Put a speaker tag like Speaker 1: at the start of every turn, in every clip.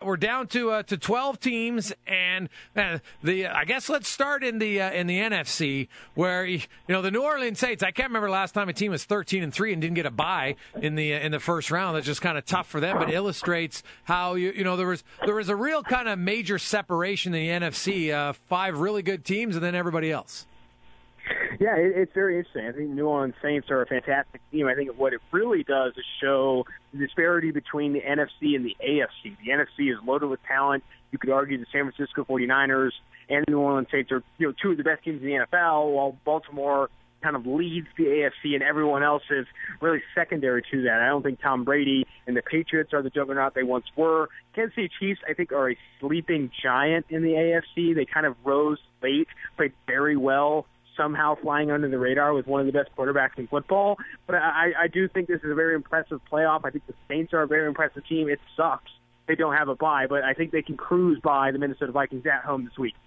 Speaker 1: we're down to 12 teams, and I guess let's start in the NFC, where the New Orleans Saints. I can't remember last time a team was 13-3 and didn't get a bye in the first round. That's just kind of tough for them, but illustrates how there was a real kind of major separation in the NFC. 5 really good teams, and then everybody else.
Speaker 2: Yeah, it's very interesting. I think the New Orleans Saints are a fantastic team. I think what it really does is show the disparity between the NFC and the AFC. The NFC is loaded with talent. You could argue the San Francisco 49ers and the New Orleans Saints are 2 of the best teams in the NFL, while Baltimore kind of leads the AFC, and everyone else is really secondary to that. I don't think Tom Brady and the Patriots are the juggernaut they once were. Kansas City Chiefs, I think, are a sleeping giant in the AFC. They kind of rose late, played very well, somehow flying under the radar with one of the best quarterbacks in football. But I do think this is a very impressive playoff. I think the Saints are a very impressive team. It sucks they don't have a bye, but I think they can cruise by the Minnesota Vikings at home this week.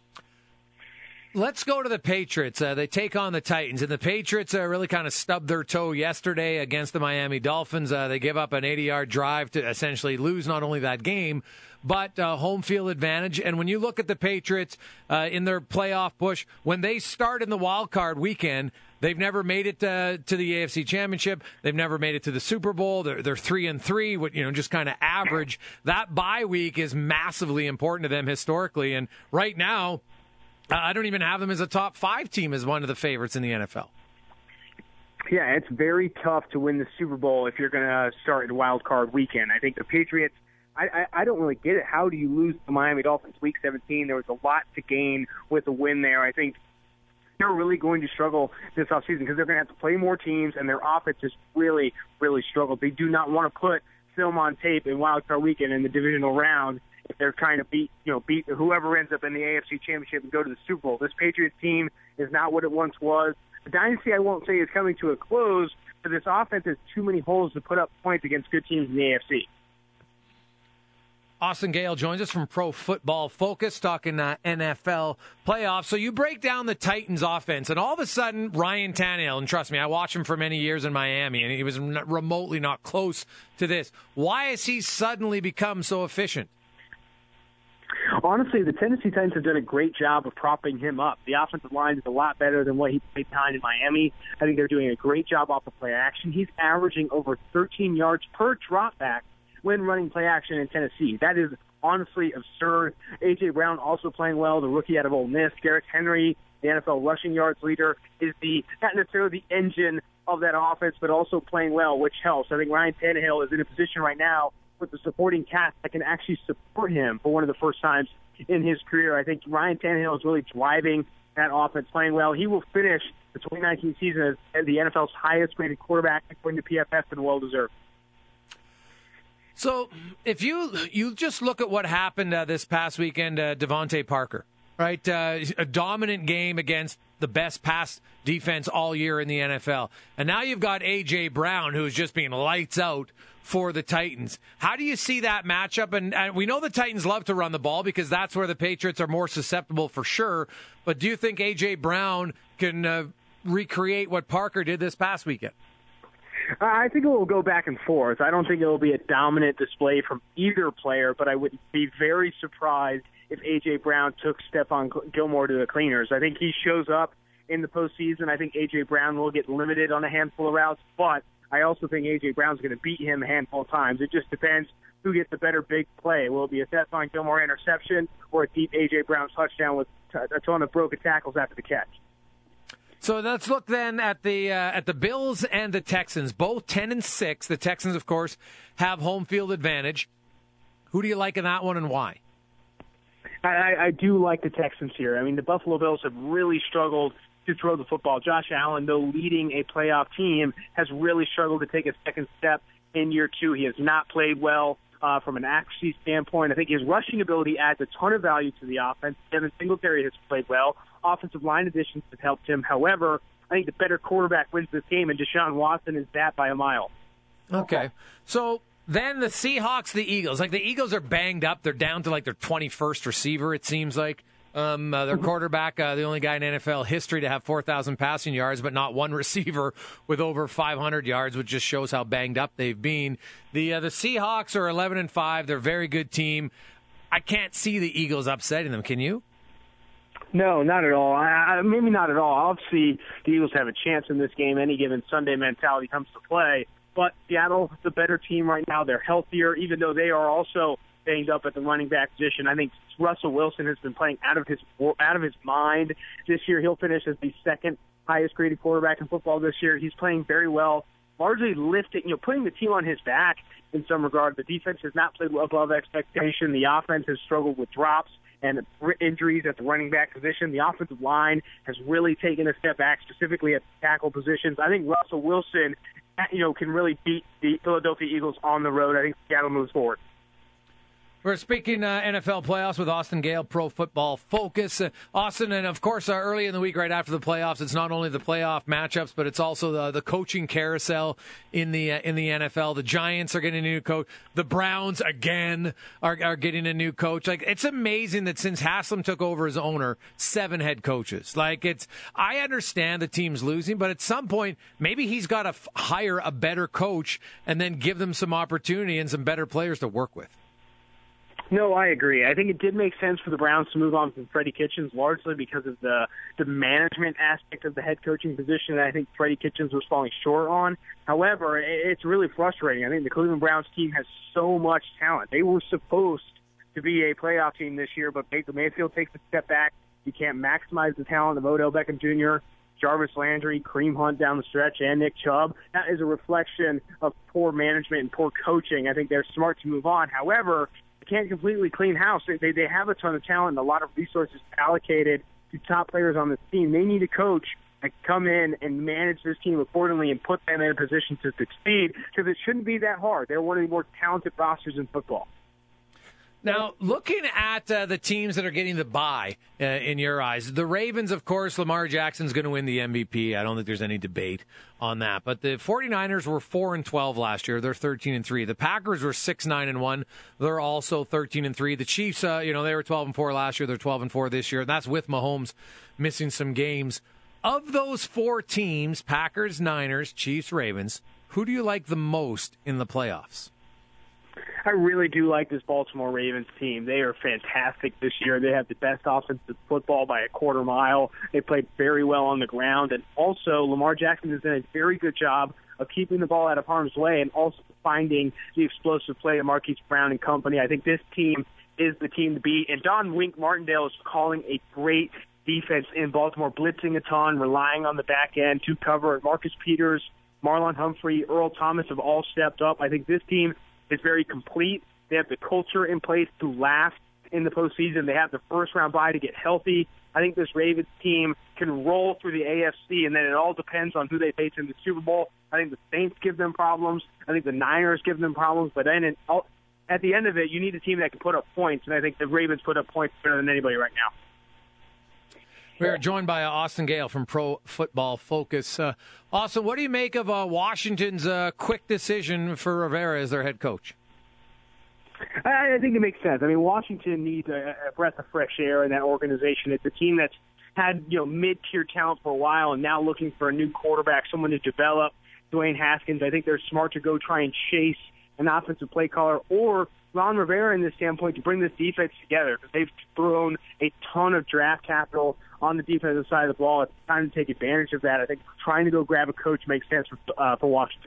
Speaker 1: Let's go to the Patriots. They take on the Titans, and the Patriots really kind of stubbed their toe yesterday against the Miami Dolphins. They give up an 80-yard drive to essentially lose not only that game, but home field advantage. And when you look at the Patriots in their playoff push, when they start in the wild card weekend, they've never made it to the AFC Championship. They've never made it to the Super Bowl. They're 3-3, just kind of average. That bye week is massively important to them historically. And right now, I don't even have them as a top 5 team as one of the favorites in the NFL.
Speaker 2: Yeah, it's very tough to win the Super Bowl if you're going to start in wild card weekend. I think the Patriots, I don't really get it. How do you lose the Miami Dolphins Week 17? There was a lot to gain with a win there. I think they're really going to struggle this offseason because they're going to have to play more teams, and their offense has really, really struggled. They do not want to put film on tape in wild card weekend in the divisional round if they're trying to beat whoever ends up in the AFC Championship and go to the Super Bowl. This Patriots team is not what it once was. The dynasty, I won't say, is coming to a close, but this offense has too many holes to put up points against good teams in the AFC.
Speaker 1: Austin Gale joins us from Pro Football Focus, talking NFL playoffs. So you break down the Titans' offense, and all of a sudden, Ryan Tannehill, and trust me, I watched him for many years in Miami, and he was remotely not close to this. Why has he suddenly become so efficient?
Speaker 2: Honestly, the Tennessee Titans have done a great job of propping him up. The offensive line is a lot better than what he played behind in Miami. I think they're doing a great job off the play action. He's averaging over 13 yards per dropback when running play action in Tennessee. That is honestly absurd. A.J. Brown also playing well, the rookie out of Ole Miss. Derrick Henry, the NFL rushing yards leader, is not necessarily the engine of that offense, but also playing well, which helps. I think Ryan Tannehill is in a position right now with the supporting cast that can actually support him for one of the first times in his career. I think Ryan Tannehill is really driving that offense, playing well. He will finish the 2019 season as the NFL's highest-rated quarterback according to PFF, and well-deserved.
Speaker 1: So if you just look at what happened this past weekend, Devontae Parker, right? A dominant game against the best pass defense all year in the NFL. And now you've got A.J. Brown, who's just being lights out for the Titans. How do you see that matchup? And we know the Titans love to run the ball because that's where the Patriots are more susceptible for sure. But do you think A.J. Brown can recreate what Parker did this past weekend?
Speaker 2: I think it will go back and forth. I don't think it will be a dominant display from either player, but I would be very surprised if A.J. Brown took Stephon Gilmore to the cleaners. I think he shows up in the postseason. I think A.J. Brown will get limited on a handful of routes, but I also think A.J. Brown's going to beat him a handful of times. It just depends who gets the better big play. Will it be a Stephon Gilmore interception or a deep A.J. Brown touchdown with a ton of broken tackles after the catch?
Speaker 1: So let's look then at the Bills and the Texans, both 10-6. The Texans, of course, have home field advantage. Who do you like in that one, and why?
Speaker 2: I do like the Texans here. I mean, the Buffalo Bills have really struggled to throw the football. Josh Allen, though leading a playoff team, has really struggled to take a second step in year 2. He has not played well from an accuracy standpoint. I think his rushing ability adds a ton of value to the offense. Devin Singletary has played well. Offensive line additions have helped him. However, I think the better quarterback wins this game, and Deshaun Watson is that by a mile.
Speaker 1: Okay. So then the Seahawks, the Eagles. Like, the Eagles are banged up. They're down to, like, their 21st receiver, it seems like. Their quarterback, the only guy in NFL history to have 4,000 passing yards, but not one receiver with over 500 yards, which just shows how banged up they've been. The Seahawks are 11-5. They're a very good team. I can't see the Eagles upsetting them. Can you?
Speaker 2: No, not at all. Maybe not at all. Obviously, the Eagles have a chance in this game. Any given Sunday mentality comes to play. But Seattle's the better team right now. They're healthier, even though they are also banged up at the running back position. I think Russell Wilson has been playing out of his mind this year. He'll finish as the second highest graded quarterback in football this year. He's playing very well, largely lifting, putting the team on his back in some regard. The defense has not played above expectation. The offense has struggled with drops and injuries at the running back position. The offensive line has really taken a step back, specifically at the tackle positions. I think Russell Wilson, can really beat the Philadelphia Eagles on the road. I think Seattle moves forward.
Speaker 1: We're speaking NFL playoffs with Austin Gale, Pro Football Focus. Austin, and of course, early in the week, right after the playoffs, it's not only the playoff matchups, but it's also the coaching carousel in the NFL. The Giants are getting a new coach. The Browns, again, are getting a new coach. It's amazing that since Haslam took over as owner, 7 head coaches. I understand the team's losing, but at some point, maybe he's got to hire a better coach and then give them some opportunity and some better players to work with.
Speaker 2: No, I agree. I think it did make sense for the Browns to move on from Freddie Kitchens, largely because of the management aspect of the head coaching position that I think Freddie Kitchens was falling short on. However, it's really frustrating. I think the Cleveland Browns team has so much talent. They were supposed to be a playoff team this year, but Baker Mayfield takes a step back. You can't maximize the talent of Odell Beckham Jr., Jarvis Landry, Kareem Hunt down the stretch, and Nick Chubb. That is a reflection of poor management and poor coaching. I think they're smart to move on. However, can't completely clean house. They have a ton of talent and a lot of resources allocated to top players on this team. They need a coach that can come in and manage this team accordingly and put them in a position to succeed, because it shouldn't be that hard. They're one of the more talented rosters in football.
Speaker 1: Now, looking at the teams that are getting the bye in your eyes, the Ravens, of course, Lamar Jackson's going to win the MVP. I don't think there's any debate on that. But the 49ers were 4-12 last year. They're 13-3. The Packers were 6-9-1. They're also 13-3. The Chiefs, they were 12-4 last year. They're 12-4 this year. And that's with Mahomes missing some games. Of those 4 teams, Packers, Niners, Chiefs, Ravens, who do you like the most in the playoffs?
Speaker 2: I really do like this Baltimore Ravens team. They are fantastic this year. They have the best offensive football by a quarter mile. They played very well on the ground. And also, Lamar Jackson has done a very good job of keeping the ball out of harm's way and also finding the explosive play of Marquise Brown and company. I think this team is the team to beat. And Don Wink Martindale is calling a great defense in Baltimore, blitzing a ton, relying on the back end to cover. Marcus Peters, Marlon Humphrey, Earl Thomas have all stepped up. I think this team is very complete. They have the culture in place to last in the postseason. They have the first-round bye to get healthy. I think this Ravens team can roll through the AFC, and then it all depends on who they face in the Super Bowl. I think the Saints give them problems. I think the Niners give them problems. But then at the end of it, you need a team that can put up points, and I think the Ravens put up points better than anybody right now.
Speaker 1: We're joined by Austin Gale from Pro Football Focus. Austin, what do you make of Washington's quick decision for Rivera as their head coach?
Speaker 2: I think it makes sense. I mean, Washington needs a breath of fresh air in that organization. It's a team that's had mid-tier talent for a while and now looking for a new quarterback, someone to develop. Dwayne Haskins, I think they're smart to go try and chase an offensive play caller or Ron Rivera in this standpoint to bring this defense together, because they've thrown a ton of draft capital on the defensive side of the ball. It's time to take advantage of that. I think trying to go grab a coach makes sense for Washington.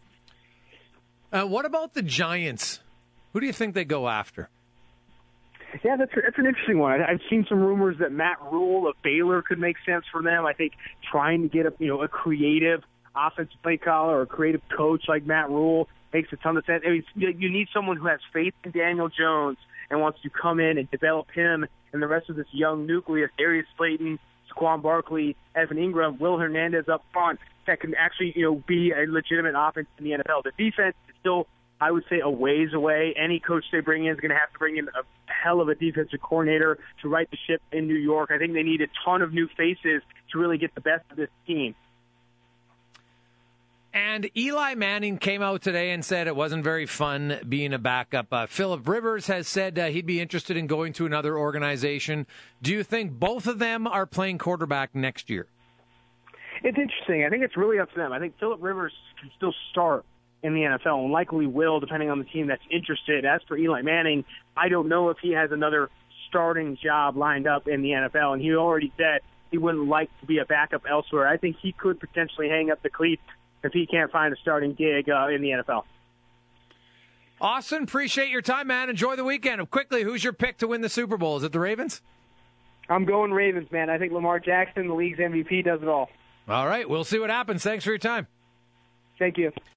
Speaker 1: What about the Giants? Who do you think they go after?
Speaker 2: Yeah, that's an interesting one. I've seen some rumors that Matt Rule of Baylor could make sense for them. I think trying to get a creative offensive play caller or a creative coach like Matt Rule makes a ton of sense. I mean, you need someone who has faith in Daniel Jones and wants to come in and develop him and the rest of this young nucleus, Darius Slayton, Saquon Barkley, Evan Ingram, Will Hernandez up front, that can actually, be a legitimate offense in the NFL. The defense is still, I would say, a ways away. Any coach they bring in is going to have to bring in a hell of a defensive coordinator to right the ship in New York. I think they need a ton of new faces to really get the best of this team.
Speaker 1: And Eli Manning came out today and said it wasn't very fun being a backup. Phillip Rivers has said he'd be interested in going to another organization. Do you think both of them are playing quarterback next year?
Speaker 2: It's interesting. I think it's really up to them. I think Phillip Rivers can still start in the NFL and likely will, depending on the team that's interested. As for Eli Manning, I don't know if he has another starting job lined up in the NFL, and he already said he wouldn't like to be a backup elsewhere. I think he could potentially hang up the cleats if he can't find a starting gig in the NFL.
Speaker 1: Austin, appreciate your time, man. Enjoy the weekend. Quickly, who's your pick to win the Super Bowl? Is it the Ravens?
Speaker 2: I'm going Ravens, man. I think Lamar Jackson, the league's MVP, does it all.
Speaker 1: All right, we'll see what happens. Thanks for your time.
Speaker 2: Thank you.